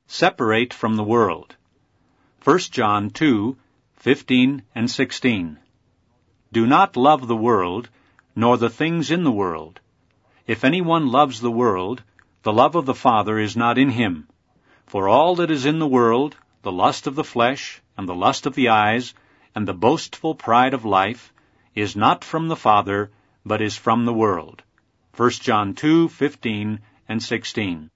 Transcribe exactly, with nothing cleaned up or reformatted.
Separate from the world. First John two, fifteen and sixteen. Do not love the world, nor the things in the world. If anyone loves the world, the love of the Father is not in him. For all that is in the world, the lust of the flesh, and the lust of the eyes, and the boastful pride of life, is not from the Father, but is from the world. First John two, fifteen and sixteen.